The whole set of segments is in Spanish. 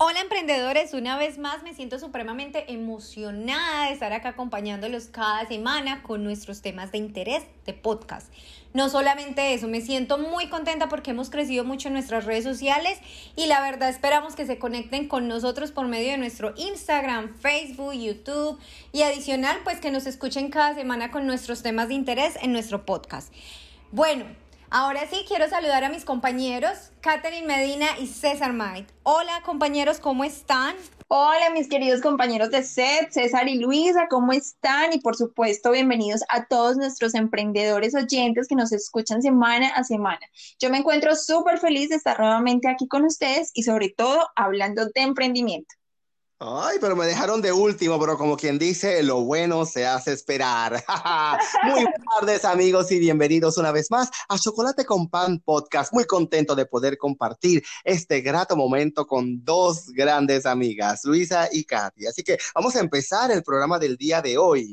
Hola emprendedores, una vez más me siento supremamente emocionada de estar acá acompañándolos cada semana con nuestros temas de interés de podcast. No solamente eso, me siento muy contenta porque hemos crecido mucho en nuestras redes sociales y la verdad esperamos que se conecten con nosotros por medio de nuestro Instagram, Facebook, YouTube y adicional pues que nos escuchen cada semana con nuestros temas de interés en nuestro podcast. Bueno, ahora sí quiero saludar a mis compañeros, Katherine Medina y César Might. Hola compañeros, ¿cómo están? Hola, mis queridos compañeros de SET, César y Luisa, ¿cómo están? Y por supuesto, bienvenidos a todos nuestros emprendedores oyentes que nos escuchan semana a semana. Yo me encuentro súper feliz de estar nuevamente aquí con ustedes y sobre todo hablando de emprendimiento. Ay, pero me dejaron de último, pero como quien dice, lo bueno se hace esperar. Muy buenas tardes, amigos, y bienvenidos una vez más a Chocolate con Pan Podcast. Muy contento de poder compartir este grato momento con dos grandes amigas, Luisa y Katy. Así que vamos a empezar el programa del día de hoy.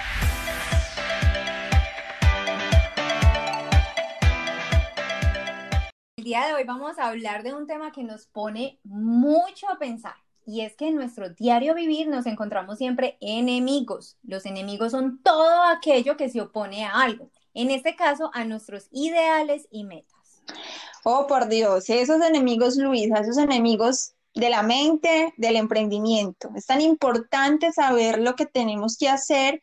El día de hoy vamos a hablar de un tema que nos pone mucho a pensar. Y es que en nuestro diario vivir nos encontramos siempre enemigos. Los enemigos son todo aquello que se opone a algo. En este caso, a nuestros ideales y metas. Oh, por Dios, esos enemigos, Luisa, esos enemigos de la mente, del emprendimiento. Es tan importante saber lo que tenemos que hacer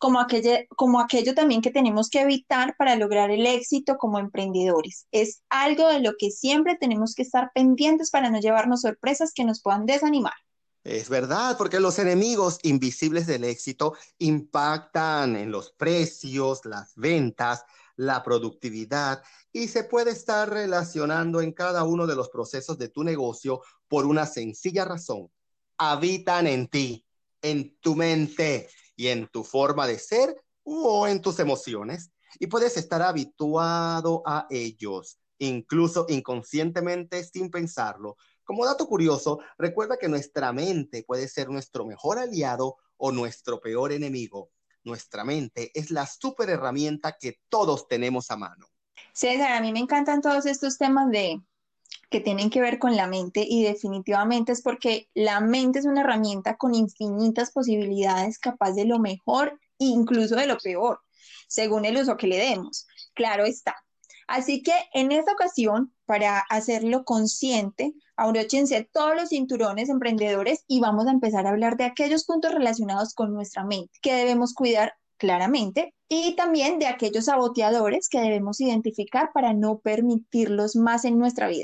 como aquello también que tenemos que evitar para lograr el éxito como emprendedores. Es algo de lo que siempre tenemos que estar pendientes para no llevarnos sorpresas que nos puedan desanimar. Es verdad, porque los enemigos invisibles del éxito impactan en los precios, las ventas, la productividad y se puede estar relacionando en cada uno de los procesos de tu negocio por una sencilla razón. Habitan en ti, en tu mente y en tu forma de ser o en tus emociones y puedes estar habituado a ellos, incluso inconscientemente sin pensarlo. Como dato curioso, recuerda que nuestra mente puede ser nuestro mejor aliado o nuestro peor enemigo. Nuestra mente es la super herramienta que todos tenemos a mano. César, a mí me encantan todos estos temas de que tienen que ver con la mente y definitivamente es porque la mente es una herramienta con infinitas posibilidades, capaz de lo mejor e incluso de lo peor, según el uso que le demos. Claro está. Así que en esta ocasión, para hacerlo consciente, abróchense todos los cinturones emprendedores y vamos a empezar a hablar de aquellos puntos relacionados con nuestra mente que debemos cuidar claramente y también de aquellos saboteadores que debemos identificar para no permitirlos más en nuestra vida.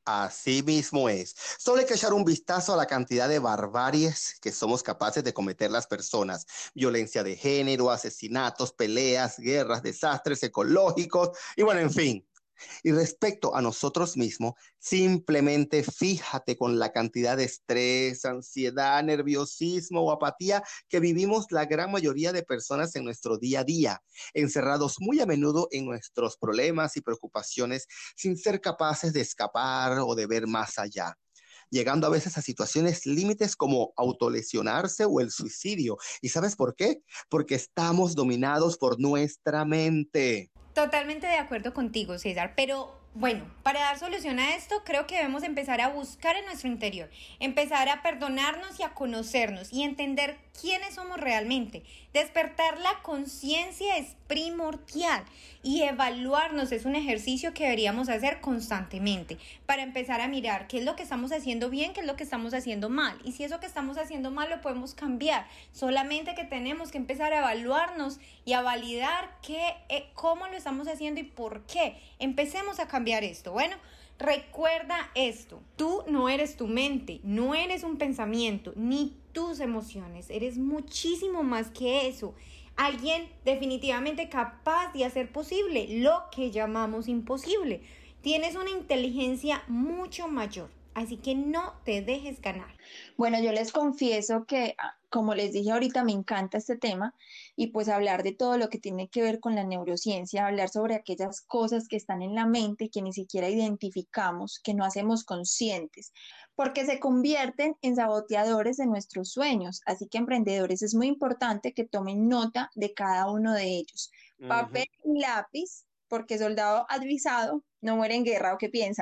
Así mismo es. Solo hay que echar un vistazo a la cantidad de barbaries que somos capaces de cometer las personas. Violencia de género, asesinatos, peleas, guerras, desastres ecológicos y bueno, en fin. Y respecto a nosotros mismos, simplemente fíjate con la cantidad de estrés, ansiedad, nerviosismo o apatía que vivimos la gran mayoría de personas en nuestro día a día, encerrados muy a menudo en nuestros problemas y preocupaciones sin ser capaces de escapar o de ver más allá, llegando a veces a situaciones límites como autolesionarse o el suicidio. ¿Y sabes por qué? Porque estamos dominados por nuestra mente. Totalmente de acuerdo contigo, César, pero bueno, para dar solución a esto, creo que debemos empezar a buscar en nuestro interior, empezar a perdonarnos y a conocernos y entender quiénes somos realmente. Despertar la conciencia es primordial y evaluarnos es un ejercicio que deberíamos hacer constantemente para empezar a mirar qué es lo que estamos haciendo bien, qué es lo que estamos haciendo mal y si eso que estamos haciendo mal lo podemos cambiar. Solamente que tenemos que empezar a evaluarnos y a validar cómo lo estamos haciendo y por qué. Empecemos a cambiar esto. Bueno, recuerda esto. Tú no eres tu mente, no eres un pensamiento, ni tus emociones. Eres muchísimo más que eso. Alguien definitivamente capaz de hacer posible lo que llamamos imposible. Tienes una inteligencia mucho mayor. Así que no te dejes ganar. Bueno, yo les confieso que, como les dije ahorita, me encanta este tema y pues hablar de todo lo que tiene que ver con la neurociencia, hablar sobre aquellas cosas que están en la mente y que ni siquiera identificamos, que no hacemos conscientes, porque se convierten en saboteadores de nuestros sueños. Así que emprendedores es muy importante que tomen nota de cada uno de ellos. Uh Papel -huh. y lápiz, porque soldado avisado no muere en guerra, ¿o qué piensan?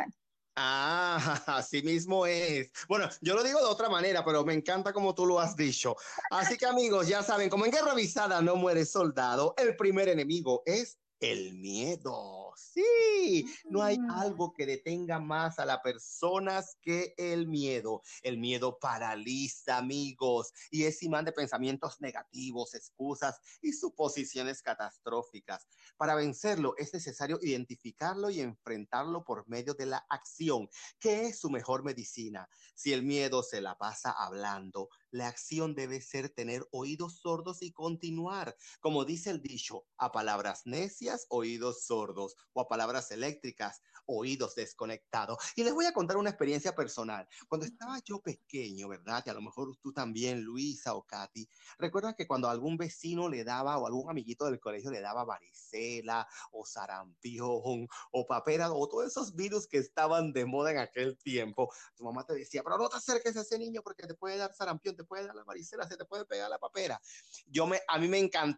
Ah, así mismo es. Bueno, yo lo digo de otra manera, pero me encanta como tú lo has dicho. Así que amigos, ya saben, como en Guerra Avisada no muere soldado, el primer enemigo es el miedo. Sí, no hay Mm. algo que detenga más a las personas que el miedo. El miedo paraliza, amigos, y es imán de pensamientos negativos, excusas y suposiciones catastróficas. Para vencerlo es necesario identificarlo y enfrentarlo por medio de la acción, que es su mejor medicina. Si el miedo se la pasa hablando, la acción debe ser tener oídos sordos y continuar. Como dice el dicho, a palabras necias, oídos sordos, o a palabras eléctricas, oídos desconectados. Y les voy a contar una experiencia personal. Cuando estaba yo pequeño, ¿verdad? Y a lo mejor tú también, Luisa o Katy, recuerda que cuando algún vecino le daba o algún amiguito del colegio le daba varicela o sarampión o papera o todos esos virus que estaban de moda en aquel tiempo, tu mamá te decía, pero no te acerques a ese niño porque te puede dar sarampión, te puede dar la varicela, se te puede pegar la papera. A mí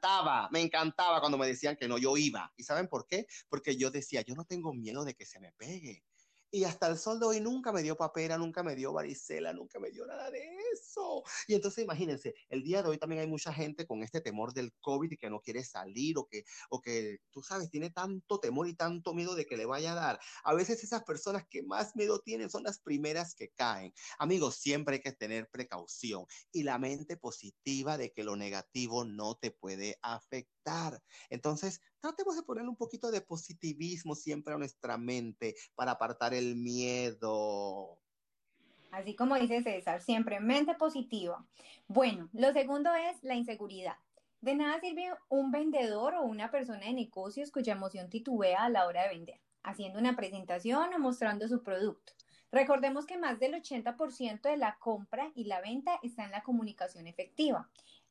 me encantaba cuando me decían que no, yo iba. ¿Y saben por qué? Porque yo decía, yo no tengo miedo de que se me pegue. Y hasta el sol de hoy nunca me dio papera, nunca me dio varicela, nunca me dio nada de eso. Y entonces imagínense, el día de hoy también hay mucha gente con este temor del COVID y que no quiere salir o que, tú sabes, tiene tanto temor y tanto miedo de que le vaya a dar. A veces esas personas que más miedo tienen son las primeras que caen. Amigos, siempre hay que tener precaución y la mente positiva de que lo negativo no te puede afectar. Entonces, tratemos de ponerle un poquito de positivismo siempre a nuestra mente para apartar el miedo. Así como dice César, siempre mente positiva. Bueno, lo segundo es la inseguridad. De nada sirve un vendedor o una persona de negocios cuya emoción titubea a la hora de vender, haciendo una presentación o mostrando su producto. Recordemos que más del 80% de la compra y la venta está en la comunicación efectiva.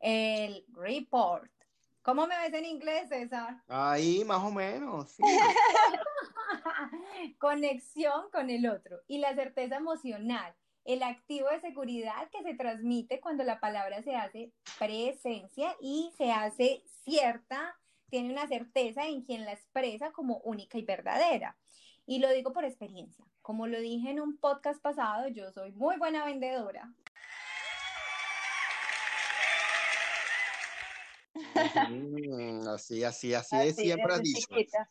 El report. ¿Cómo me ves en inglés, César? Ahí, más o menos, sí. Conexión con el otro y la certeza emocional, el activo de seguridad que se transmite cuando la palabra se hace presencia y se hace cierta, tiene una certeza en quien la expresa como única y verdadera. Y lo digo por experiencia. Como lo dije en un podcast pasado, yo soy muy buena vendedora. Así es, Así, siempre has desde dicho. chiquita.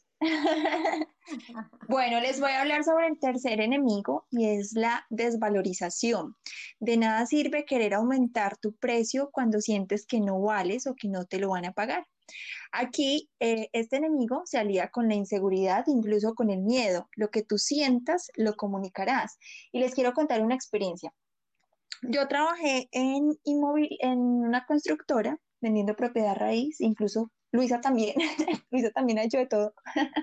Bueno, les voy a hablar sobre el tercer enemigo y es la desvalorización. De nada sirve querer aumentar tu precio cuando sientes que no vales o que no te lo van a pagar. Aquí, este enemigo se alía con la inseguridad, incluso con el miedo. Lo que tú sientas, lo comunicarás. Y les quiero contar una experiencia. Yo trabajé en una constructora vendiendo propiedad raíz, incluso Luisa también. Luisa también ha hecho de todo.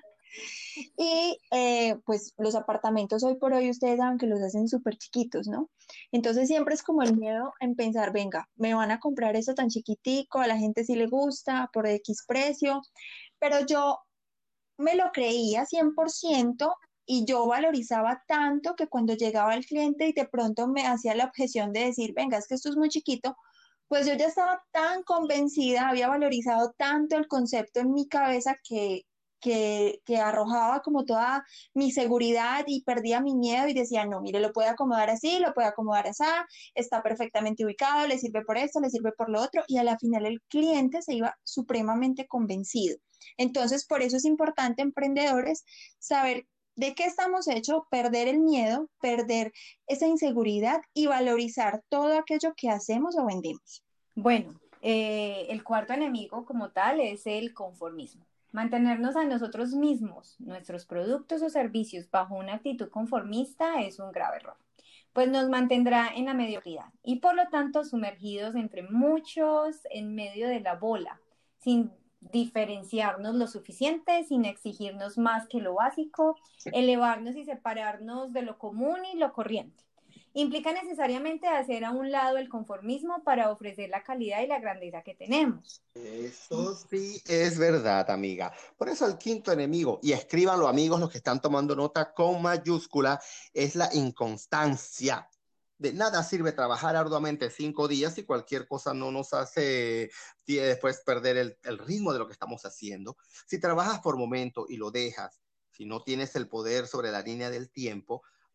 Y pues los apartamentos hoy por hoy ustedes saben que los hacen súper chiquitos, ¿no? Entonces siempre es como el miedo en pensar, venga, me van a comprar esto tan chiquitico, a la gente sí le gusta, por X precio, pero yo me lo creía 100% y yo valorizaba tanto que cuando llegaba el cliente y de pronto me hacía la objeción de decir, venga, es que esto es muy chiquito, pues yo ya estaba tan convencida, había valorizado tanto el concepto en mi cabeza que arrojaba como toda mi seguridad y perdía mi miedo y decía, no, mire, lo puede acomodar así, lo puede acomodar así, está perfectamente ubicado, le sirve por esto, le sirve por lo otro, y a la final el cliente se iba supremamente convencido. Entonces, por eso es importante, emprendedores, saber de qué estamos hechos, perder el miedo, perder esa inseguridad y valorizar todo aquello que hacemos o vendemos. Bueno, el cuarto enemigo como tal es el conformismo. Mantenernos a nosotros mismos, nuestros productos o servicios bajo una actitud conformista es un grave error, pues nos mantendrá en la mediocridad y por lo tanto sumergidos entre muchos en medio de la bola, sin diferenciarnos lo suficiente, sin exigirnos más que lo básico, elevarnos y separarnos de lo común y lo corriente. Implica necesariamente hacer a un lado el conformismo para ofrecer la calidad y la grandeza que tenemos. Eso sí es verdad, amiga. Por eso el quinto enemigo, y escríbanlo amigos los que están tomando nota con mayúscula, es la inconstancia. De nada sirve trabajar arduamente 5 días y cualquier cosa no nos hace después perder el ritmo de lo que estamos haciendo. Si trabajas por momento y lo dejas, si no tienes el poder sobre la línea del tiempo,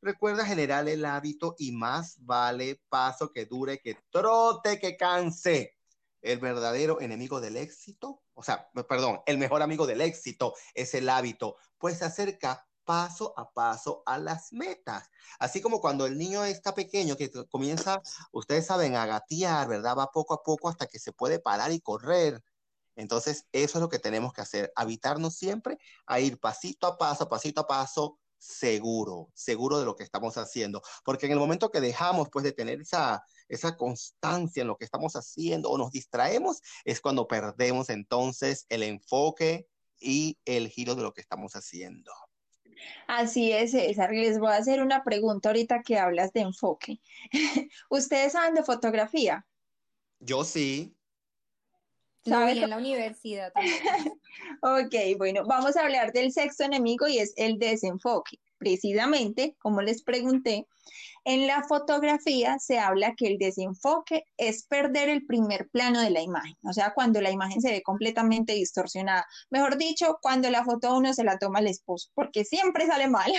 Recuerda generar el hábito y más vale paso que dure, que trote, que canse. El verdadero enemigo del éxito, o sea, perdón, el mejor amigo del éxito es el hábito, pues se acerca paso a paso a las metas. Así como cuando el niño está pequeño, que comienza, ustedes saben, a gatear, ¿verdad? Va poco a poco hasta que se puede parar y correr. Entonces, eso es lo que tenemos que hacer, habitarnos siempre a ir pasito a paso, seguro, seguro de lo que estamos haciendo. Porque en el momento que dejamos, pues, de tener esa constancia en lo que estamos haciendo o nos distraemos, es cuando perdemos entonces el enfoque y el giro de lo que estamos haciendo. Así es, César. Les voy a hacer una pregunta ahorita que hablas de enfoque. ¿Ustedes saben de fotografía? Yo sí. Lo ¿Saben? vi en la universidad también. Ok, bueno, vamos a hablar del sexto enemigo y es el desenfoque. Precisamente, como les pregunté, en la fotografía se habla que el desenfoque es perder el primer plano de la imagen, o sea, cuando la imagen se ve completamente distorsionada. Mejor dicho, cuando la foto a uno se la toma el esposo, porque siempre sale mal.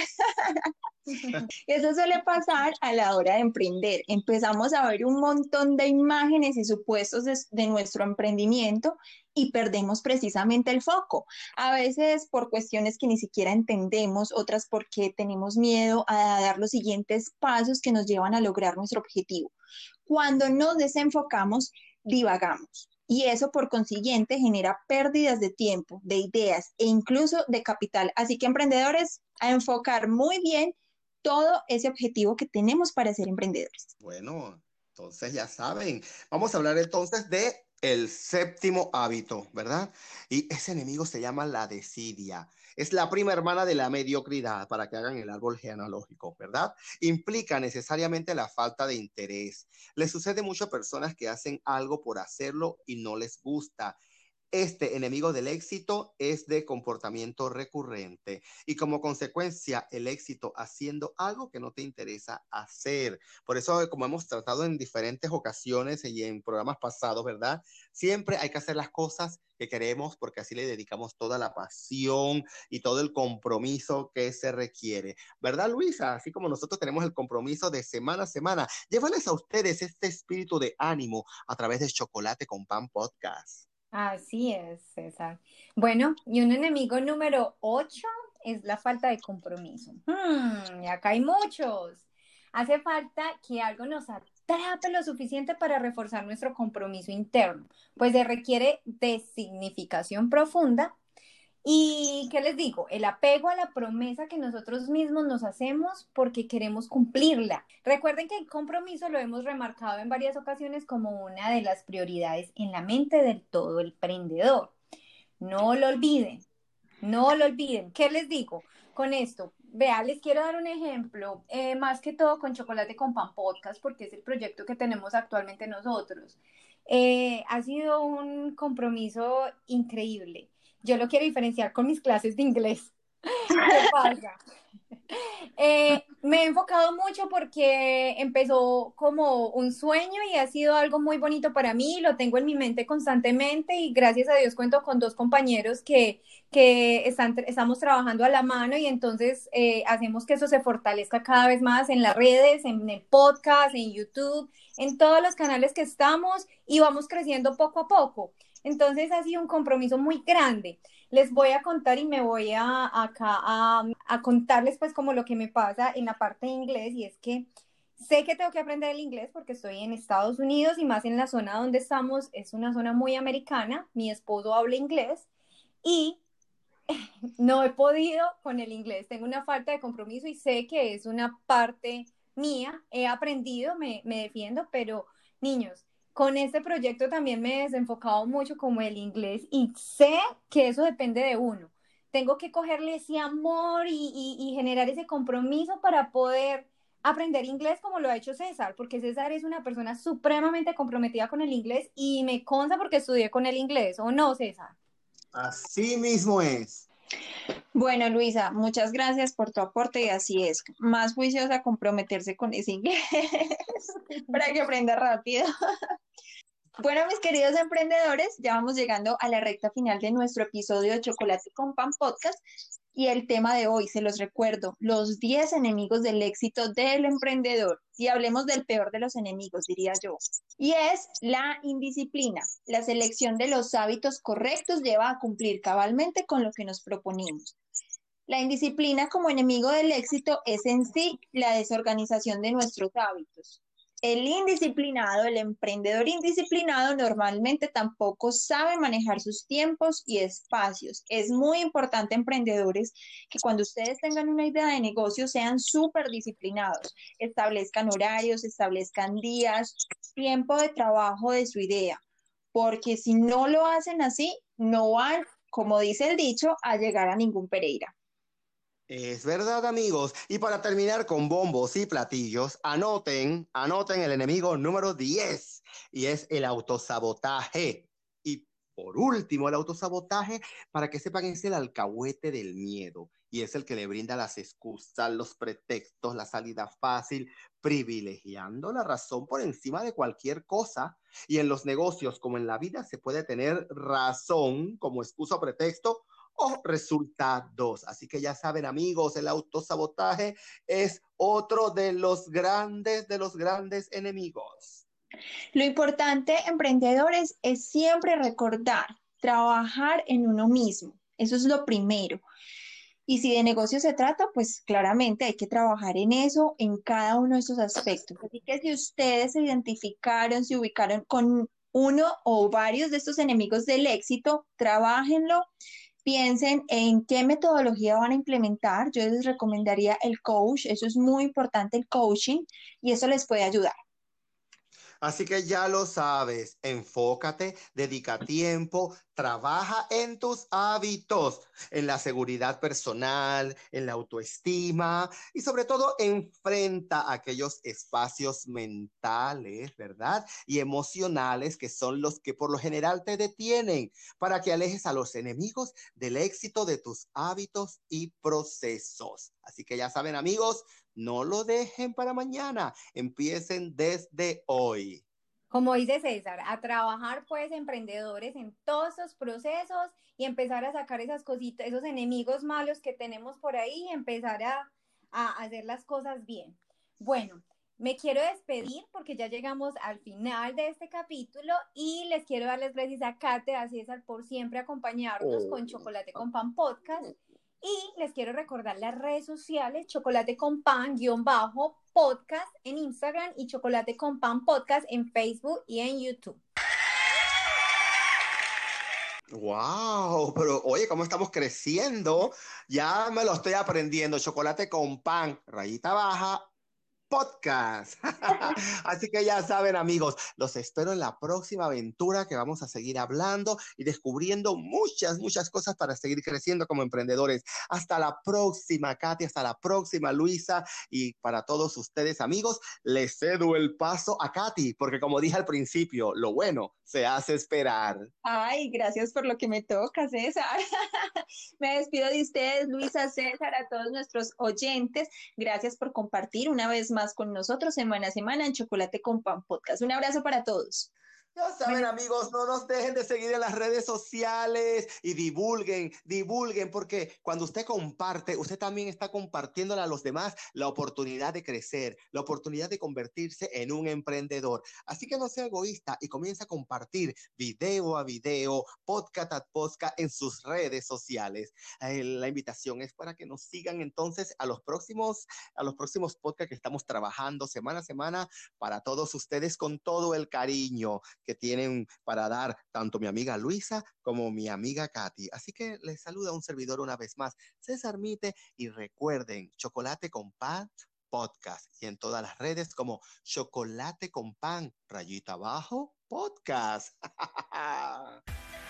Eso suele pasar a la hora de emprender. Empezamos a ver un montón de imágenes y supuestos de nuestro emprendimiento y perdemos precisamente el foco. A veces por cuestiones que ni siquiera entendemos, otras porque tenemos miedo a dar los siguientes pasos que nos llevan a lograr nuestro objetivo. Cuando nos desenfocamos, divagamos. Y eso, por consiguiente, genera pérdidas de tiempo, de ideas e incluso de capital. Así que, emprendedores, a enfocar muy bien todo ese objetivo que tenemos para ser emprendedores. Bueno, entonces ya saben. Vamos a hablar entonces de el séptimo hábito, ¿verdad? Y ese enemigo se llama la desidia. Es la prima hermana de la mediocridad, para que hagan el árbol genealógico, ¿verdad? Implica necesariamente la falta de interés. Le sucede a muchas personas que hacen algo por hacerlo y no les gusta. Este enemigo del éxito es de comportamiento recurrente y como consecuencia el éxito haciendo algo que no te interesa hacer. Por eso, como hemos tratado en diferentes ocasiones y en programas pasados, ¿verdad? Siempre hay que hacer las cosas que queremos porque así le dedicamos toda la pasión y todo el compromiso que se requiere. ¿Verdad, Luisa? Así como nosotros tenemos el compromiso de semana a semana, llévales a ustedes este espíritu de ánimo a través de Chocolate con Pan Podcast. Así es, César. Bueno, y un enemigo número 8 es la falta de compromiso. Y acá hay muchos. Hace falta que algo nos atrape lo suficiente para reforzar nuestro compromiso interno, pues se requiere de significación profunda. ¿Y qué les digo? El apego a la promesa que nosotros mismos nos hacemos porque queremos cumplirla. Recuerden que el compromiso lo hemos remarcado en varias ocasiones como una de las prioridades en la mente del todo emprendedor. No lo olviden, no lo olviden. ¿Qué les digo con esto? Vea, les quiero dar un ejemplo, más que todo con Chocolate con Pan Podcast, porque es el proyecto que tenemos actualmente nosotros. Ha sido un compromiso increíble. Yo lo quiero diferenciar con mis clases de inglés. ¿Qué pasa? Me he enfocado mucho porque empezó como un sueño y ha sido algo muy bonito para mí, lo tengo en mi mente constantemente y gracias a Dios cuento con dos compañeros que estamos trabajando a la mano y entonces hacemos que eso se fortalezca cada vez más en las redes, en el podcast, en YouTube, en todos los canales que estamos y vamos creciendo poco a poco. Entonces ha sido un compromiso muy grande. Les voy a contar y me voy a contarles pues como lo que me pasa en la parte de inglés y es que sé que tengo que aprender el inglés porque estoy en Estados Unidos y más en la zona donde estamos, es una zona muy americana, mi esposo habla inglés y no he podido con el inglés, tengo una falta de compromiso y sé que es una parte mía, he aprendido, me defiendo, pero niños, con este proyecto también me he desenfocado mucho como el inglés y sé que eso depende de uno. Tengo que cogerle ese amor y generar ese compromiso para poder aprender inglés como lo ha hecho César, porque César es una persona supremamente comprometida con el inglés y me consta porque estudié con el inglés, ¿o no, César? Así mismo es. Bueno, Luisa, muchas gracias por tu aporte y así es, más juiciosa a comprometerse con ese inglés para que aprenda rápido. Bueno, mis queridos emprendedores, ya vamos llegando a la recta final de nuestro episodio de Chocolate con Pan Podcast. Y el tema de hoy, se los recuerdo, los 10 enemigos del éxito del emprendedor. Y hablemos del peor de los enemigos, diría yo. Y es la indisciplina. La selección de los hábitos correctos lleva a cumplir cabalmente con lo que nos proponemos. La indisciplina como enemigo del éxito es en sí la desorganización de nuestros hábitos. El indisciplinado, el emprendedor indisciplinado normalmente tampoco sabe manejar sus tiempos y espacios. Es muy importante, emprendedores, que cuando ustedes tengan una idea de negocio sean súper disciplinados, establezcan horarios, establezcan días, tiempo de trabajo de su idea, porque si no lo hacen así, no van, como dice el dicho, a llegar a ningún Pereira. Es verdad, amigos. Y para terminar con bombos y platillos, anoten el enemigo número 10 y es el autosabotaje. Y por último, el autosabotaje, para que sepan, es el alcahuete del miedo y es el que le brinda las excusas, los pretextos, la salida fácil, privilegiando la razón por encima de cualquier cosa. Y en los negocios, como en la vida, se puede tener razón como excusa o pretexto o resultados. Así que ya saben, amigos, el autosabotaje es otro de los grandes enemigos. Lo importante, emprendedores, es siempre recordar, trabajar en uno mismo. Eso es lo primero. Y si de negocio se trata, pues claramente hay que trabajar en eso, en cada uno de esos aspectos. Así que si ustedes se identificaron, se ubicaron con uno o varios de estos enemigos del éxito, trabájenlo, piensen en qué metodología van a implementar. Yo les recomendaría el coach, eso es muy importante, el coaching, y eso les puede ayudar. Así que ya lo sabes, enfócate, dedica tiempo, trabaja en tus hábitos, en la seguridad personal, en la autoestima y sobre todo enfrenta aquellos espacios mentales, ¿verdad? Y emocionales que son los que por lo general te detienen para que alejes a los enemigos del éxito de tus hábitos y procesos. Así que ya saben, amigos, no lo dejen para mañana, empiecen desde hoy. Como dice César, a trabajar pues emprendedores en todos estos procesos y empezar a sacar esas cositas, esos enemigos malos que tenemos por ahí y empezar a hacer las cosas bien. Bueno, me quiero despedir porque ya llegamos al final de este capítulo y les quiero dar las gracias a Kate, a César por siempre acompañarnos con Chocolate con Pan Podcast. Y les quiero recordar las redes sociales, Chocolate con Pan, _podcast en Instagram y Chocolate con Pan Podcast en Facebook y en YouTube. Wow, pero oye, ¿cómo estamos creciendo? Ya me lo estoy aprendiendo. Chocolate con pan, rayita baja, podcast. Así que ya saben, amigos, los espero en la próxima aventura que vamos a seguir hablando y descubriendo muchas cosas para seguir creciendo como emprendedores. Hasta la próxima, Katy, hasta la próxima, Luisa, y para todos ustedes, amigos, les cedo el paso a Katy, porque como dije al principio, lo bueno se hace esperar. Ay, gracias por lo que me toca, César. Me despido de ustedes, Luisa, César, a todos nuestros oyentes. Gracias por compartir una vez más con nosotros semana a semana en Chocolate con Pan Podcast. Un abrazo para todos. Ya saben, Bueno, amigos, no nos dejen de seguir en las redes sociales y divulguen, porque cuando usted comparte, usted también está compartiéndole a los demás la oportunidad de crecer, la oportunidad de convertirse en un emprendedor. Así que no sea egoísta y comienza a compartir video a video, podcast a podcast en sus redes sociales. La invitación es para que nos sigan entonces a los próximos podcasts que estamos trabajando semana a semana para todos ustedes con todo el cariño que tienen para dar tanto mi amiga Luisa como mi amiga Katy. Así que les saluda un servidor una vez más, César Mite, y recuerden, Chocolate con Pan Podcast y en todas las redes como Chocolate con Pan, rayita abajo, podcast.